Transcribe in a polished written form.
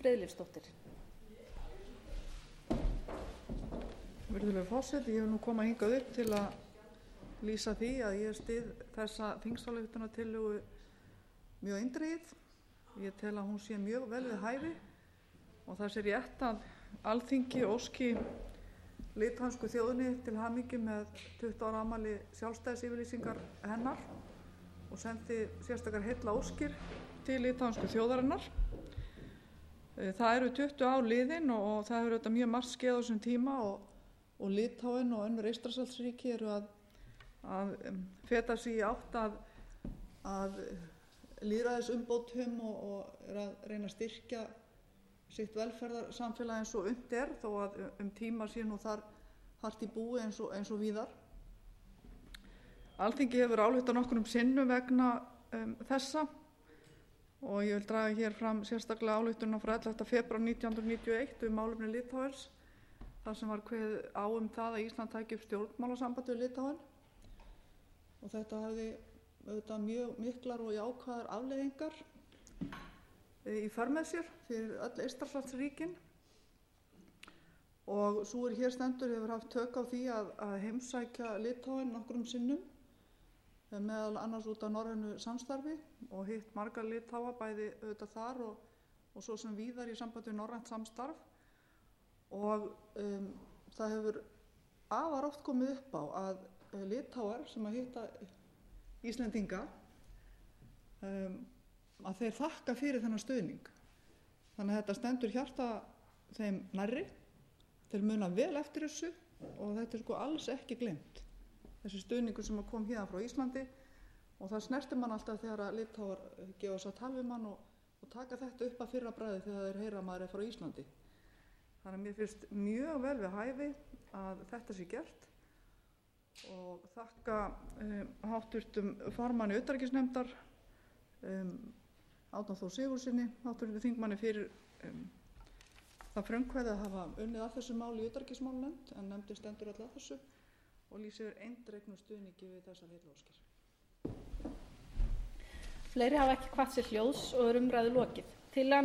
friðleifsdóttir. Virðulegur forseti, ég vil nú koma hingað upp til að lýsa því að ég styð þessa þingsályktunartillögu mjög eindregið. Ég tel að hún sé mjög vel við hæfi og það sé rétt að Alþingi óski litháensku þjóðinni til hamingju með 20 ára afmæli sjálfstæðisyfirlýsingar hennar og sendi sérstakar heillaóskir til litháensku þjóðarinnar. Það eru 20 ár liðin og það hefur auðvitað mjög margt skeð á þessum tíma og Litháen og önnur Eystrasaltsríki eru að feta sig í átt að lýðræðisumbótum og er að reyna að styrkja sitt velferðarsamfélag eins og unnt er, þó að tíma sé nú þar hart í búi eins og víðar. Alþingi hefur ályktað nokkrum sinnum vegna þessa og ég vil draga hér fram sérstaklega ályktunina frá 11. febrúar 1991 málefni Litháens, þar sem var kveðið á það að Ísland tæki upp stjórnmálasamband við Litháen og þetta hafði auðvitað mjög miklar og jákvæðar afleiðingar í för með sér fyrir öll Eystrasaltsríkin og sú hér stendur hefur haft tök á því að heimsækja Litháen nokkrum sinnum, meðal annars út af norrænu samstarfi og hitt margar Litháa bæði auðvitað þar og svo sem víðar í sambandi við norrænt samstarf og það hefur afar oft komið upp á að Litháar sem að hitta Íslendinga að þeir þakka fyrir þennan stuðning. Þannig að þetta stendur hjarta þeim nærri, þeir muna vel eftir þessu og þetta er alls ekki gleymt. Þessi stuðningur sem kom hérna frá Íslandi og það snertir mann alltaf þegar að Litháar gefa sig að tala við mann og taka þetta upp að fyrra bragði þegar þeir heyra að maður er frá Íslandi. Þannig að mér finnst mjög vel við hæfi að þetta sé gert og þakka háttvirtum formanni utanríkisnefndar Árna Þór Sigurðssyni, háttvirtum þingmanni fyrir það frumkvæði að hafa unnið að þessu máli í utanríkismálanefnd en nefndin stendur öll að þessu og lýsir eindregnum stuðningi við þessar heillaóskir. Fleiri hafa ekki kvatt sér hljóðs og er umræðu lokið. Tillagan